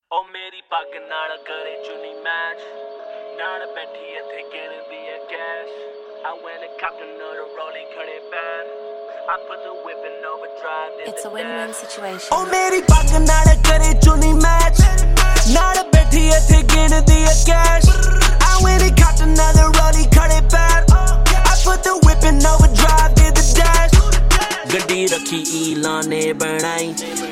ओ मेरी पग नाल करे चुनी मैच नाल बैठी इत्थे गिनदी है cash I went and copped another rollie खड़े पैर I put the whip in overdrive. It's a win-win situation. ओ मेरी पग नाल करे चुनी मैच नाल बैठी इत्थे गिनदी है cash I went and copped another rollie खड़े पैर I put the whip in overdrive, did the dash. गड्डी रखी ईलान ने बनाई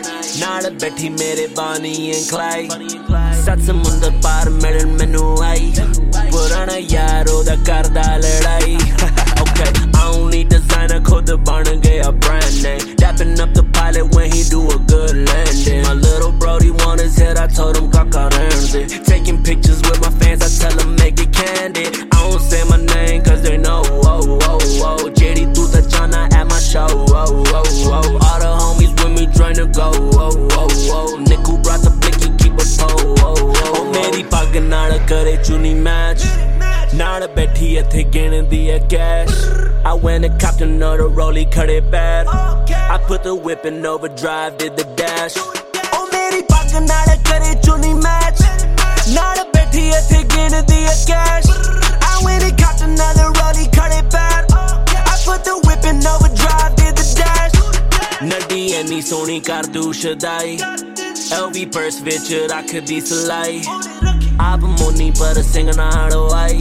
नाल बैठी मेरे बानी एंड क्लाइड सत समुंदर पार मिलन मैनू आई पुराना यार ओदा करदा लड़ाई Okay, I don't need designer, खुद बन गया brand name Dapping up the pilot when he do a good landing My little brody want his head, I told him kaka rende Taking pictures with my fans, I tell them make it candid I don't say my name cause they know, oh, oh, oh JD tu ta jana at my show, oh, oh, oh All the homies with me trying to go, oh, oh, oh Nick who brought the blicky, keep a pole, oh, oh, oh मेरी पग नाल करे चुनी match नाल बैठी इत्थे गिनदी है cash I went and copped another rollie खड़े पैर I put the whip in overdrive, did the dash ओ मेरी पग नाल करे चुनी मैच नाल बैठी इत्थे गिनदी है cash I went and copped another rollie खड़े पैर I put the whip in overdrive, did the dash Naddi इन्नी सोहनी कर दू शदाई LV purse विच रखदी सलाई आप मोनी पर सिंग नालो आई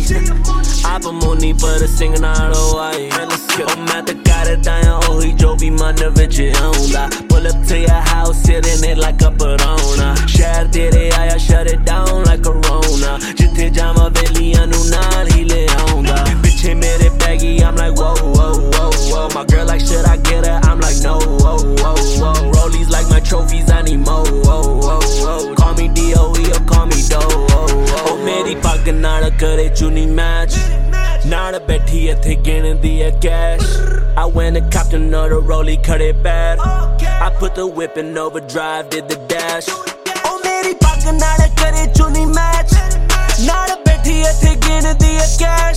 आप मोनी पर सिंग नालो आई ओ मैं तो करदा आ ओही जो भी मन विच आउंदा Pull up to your house sitting it like a Barona शहर तेरे आया shut it down like Corona जिथे जावां वेलियां नू नाल ही ले आउंदा पिछे मेरे baggy I'm like whoa whoa whoa whoa My girl like should I get her I'm like no whoa whoa whoa Rollies like my trophies I need more whoa whoa whoa Call me DOE or call me Doe ओ मेरी पग नाल करे चुनी match नाल बैठी इत्थे गिनदी है cash I went and copped another rollie खड़े पैर I put the whip in overdrive, did the dash ओ मेरी पग नाल करे चुनी मैच नाल बैठी इत्थे गिनदी है कैश